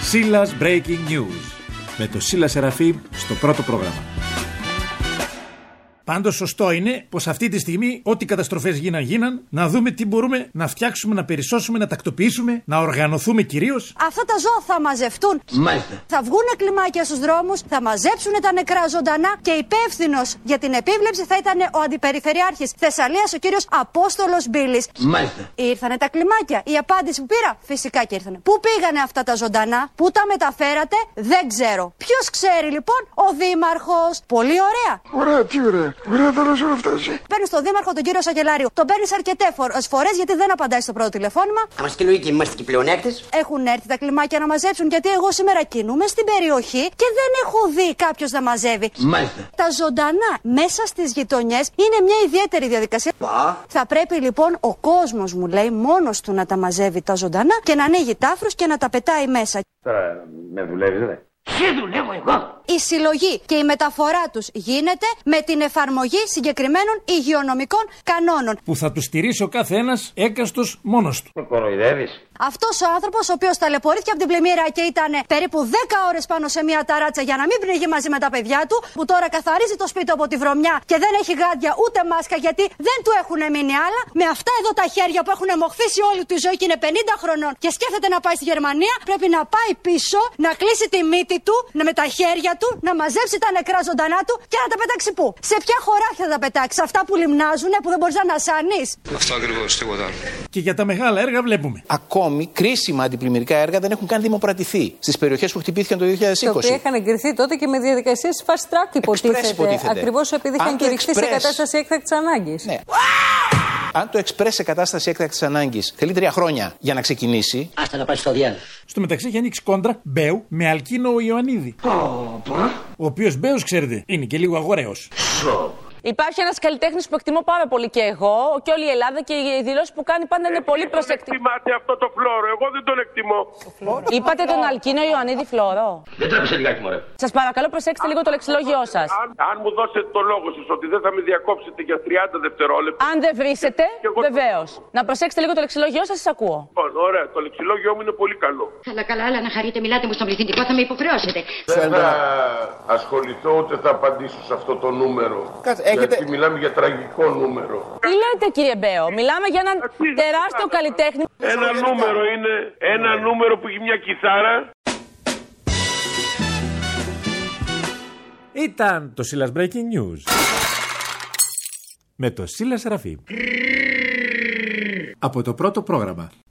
Σίλας Breaking News με το Σίλα Σεραφείμ στο πρώτο πρόγραμμα. Πάντως σωστό είναι πως αυτή τη στιγμή ό,τι καταστροφές γίναν, να δούμε τι μπορούμε να φτιάξουμε, να περισσώσουμε, να τακτοποιήσουμε, να οργανωθούμε κυρίως. Αυτά τα ζώα θα μαζευτούν. Μάλιστα. Θα βγούνε κλιμάκια στους δρόμους, θα μαζέψουν τα νεκρά ζωντανά και υπεύθυνος για την επίβλεψη θα ήταν ο Αντιπεριφερειάρχης Θεσσαλίας, ο κύριος Απόστολος Μπίλης. Μάλιστα. Ήρθανε τα κλιμάκια. Η απάντηση που πήρα, φυσικά και ήρθανε. Πού πήγανε αυτά τα ζωντανά, πού τα μεταφέρατε, δεν ξέρω. Ποιος ξέρει λοιπόν, ο Δήμαρχος. Πολύ ωραία. Ωραία, τι ωραία. Ωραία, θα όλα αυτά. Παίρνει τον Δήμαρχο, τον κύριο Σακελάριο. Τον παίρνει αρκετές φορές γιατί δεν απαντάει στο πρώτο τηλεφώνημα. Άμα και λογική, είμαστε και πλεονέκτες. Έχουν έρθει τα κλιμάκια να μαζέψουν γιατί εγώ σήμερα κινούμαι στην περιοχή και δεν έχω δει κάποιος να μαζεύει. Μάλιστα. Τα ζωντανά μέσα στις γειτονιές είναι μια ιδιαίτερη διαδικασία. Θα πρέπει λοιπόν ο κόσμος, μου λέει, μόνος του να τα μαζεύει τα ζωντανά και να ανοίγει τάφρους και να τα πετάει μέσα. Τώρα με δουλεύεις, ρε. Σε δουλεύω εγώ. Η συλλογή και η μεταφορά τους γίνεται με την εφαρμογή συγκεκριμένων υγειονομικών κανόνων. Που θα τους στηρίσει ο κάθε ένας έκαστος μόνος του. Με κοροϊδεύεις. Αυτός ο άνθρωπος, ο οποίος ταλαιπωρήθηκε από την πλημμύρα και ήταν περίπου 10 ώρες πάνω σε μια ταράτσα για να μην πνιγεί μαζί με τα παιδιά του, που τώρα καθαρίζει το σπίτι από τη βρωμιά και δεν έχει γάντια ούτε μάσκα γιατί δεν του έχουν μείνει άλλα, με αυτά εδώ τα χέρια που έχουν μοχθήσει όλη τη ζωή και είναι 50 χρονών και σκέφτεται να πάει στη Γερμανία, πρέπει να πάει πίσω, να κλείσει τη μύτη του, με τα χέρια του, να μαζέψει τα νεκρά ζωντανά του και να τα πετάξει πού? Σε ποια χωράφια θα τα πετάξει? Αυτά που λιμνάζουνε, που δεν μπορείς να ανασάνεις. Αυτό ακριβώς, τίποτα άλλο. Και για τα μεγάλα έργα βλέπουμε. Ακόμη κρίσιμα αντιπλημμυρικά έργα δεν έχουν καν δημοπρατηθεί στις περιοχές που χτυπήθηκαν το 2020. Τα οποία είχαν εγκριθεί τότε και με διαδικασίες fast track υποτίθεται. Ακριβώς επειδή είχαν κηρυχθεί σε κατάσταση έκτακτης ανάγκης. Ναι. Αν το εξπρές σε κατάσταση έκτακτης ανάγκης θέλει 3 χρόνια για να ξεκινήσει. Άστα να πάει στο διάλογο. Στο μεταξύ έχει ανοίξει κόντρα Μπέου με Αλκίνο Ιωαννίδη. Ο οποίος Μπέους, ξέρετε, είναι και λίγο αγοραίος. Υπάρχει ένας καλλιτέχνης που εκτιμώ πάρα πολύ και εγώ και όλη η Ελλάδα και οι δηλώσεις που κάνει πάντα είναι πολύ προσεκτικές. Δεν εκτιμάτε αυτό το φλόρο, εγώ δεν τον εκτιμώ. Είπατε τον Αλκίνο Ιωαννίδη φλόρο. Δεν τρέπεσαι λιγάκι, μωρέ. Σας παρακαλώ προσέξτε λίγο το λεξιλόγιό σας. Αν μου δώσετε το λόγο σας ότι δεν θα με διακόψετε για 30 δευτερόλεπτα. Αν δεν βρίσετε, βεβαίως. Να προσέξετε λίγο το λεξιλόγιό σας, σας ακούω. Λοιπόν, ωραία, το λεξιλόγιό μου είναι πολύ καλό. Καλά, αλλά να χαρείτε, μιλάτε μου στον πληθυντικό, θα με υποχρεώσετε. Δεν θα ασχοληθώ ούτε θα απαντήσω σε αυτό το νούμερο. Γιατί μιλάμε για τραγικό νούμερο. Τι λέτε, κύριε Μπέο, μιλάμε για έναν τεράστιο καλλιτέχνη. Ένα νούμερο είναι ένα νούμερο που έχει μια κιθάρα. Ήταν το Σίλας Breaking News με το Σίλα Σεραφείμ από το πρώτο πρόγραμμα.